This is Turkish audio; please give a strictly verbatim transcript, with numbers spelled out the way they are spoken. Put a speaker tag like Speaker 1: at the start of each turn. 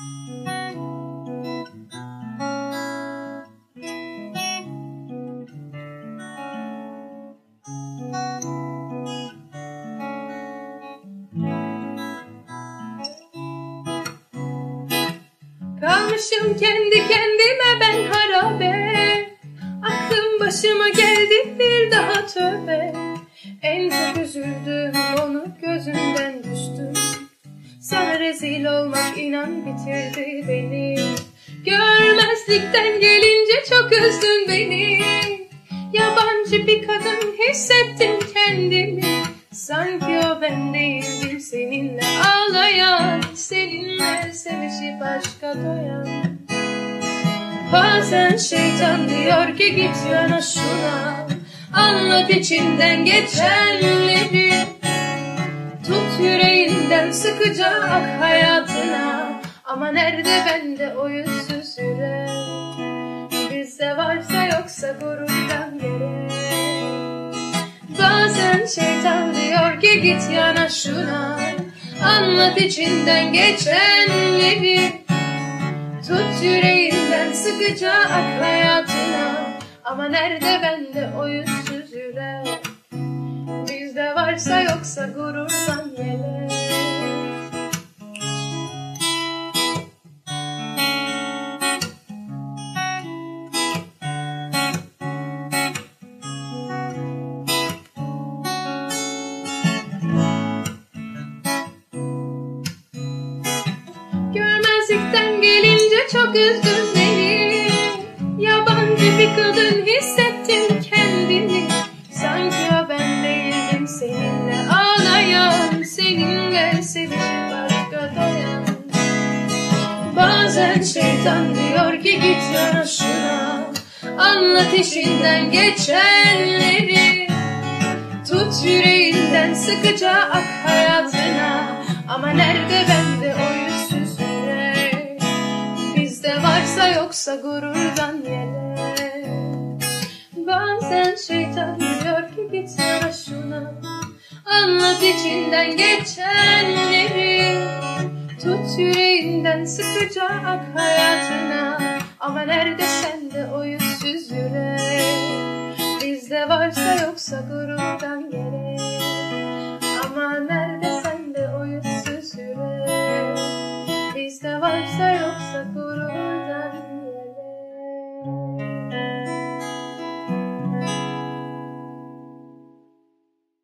Speaker 1: Kalmışım kendi kendime ben harabe. Aklım başıma geldi bir daha tövbe. En çok üzüldüm onu gözünden düştüm. Sana rezil olmak inan bitirdi beni. Görmezlikten gelince çok üzdün beni. Yabancı bir kadın hissettim kendimi. Sanki o ben değildim seninle ağlayan, seninle sevişip aşka doyan. Bazen şeytan diyor ki git yana şuna, anlat içinden geçenleri. Tut yüreğinden sıkıca ak hayatına. Ama nerede bende o yüzsüz yürek? Bizde varsa yoksa gururdan gerek. Bazen şeytan diyor ki git yana şuna, anlat içinden geçenleri. Tut yüreğinden sıkıca ak hayatına. Ama nerede bende o yüzsüz yürek? Bizde varsa yoksa gururdan yelek. Görmezlikten gelince çok üzdün beni. Yabancı bir kadın hissettim kendimi. Sanki o ben değildim seninle ağlayan, seninle sevişip başka doyan. Bazen şeytan diyor ki git yana şuna, anlat işinden geçenleri. Tut yüreğinden sıkıca ak hayatına. Ama nerede bende o yüzsüz yürek? Bizde varsa yoksa gururdan yelek. Bazen şeytan diyor ki git yana şuna, anlat içinden geçenleri. Tut yüreğinden sıkıca ak hayatına. Ama nerede sende o yüzsüz yürek? Bizde varsa yoksa gururdan gerek.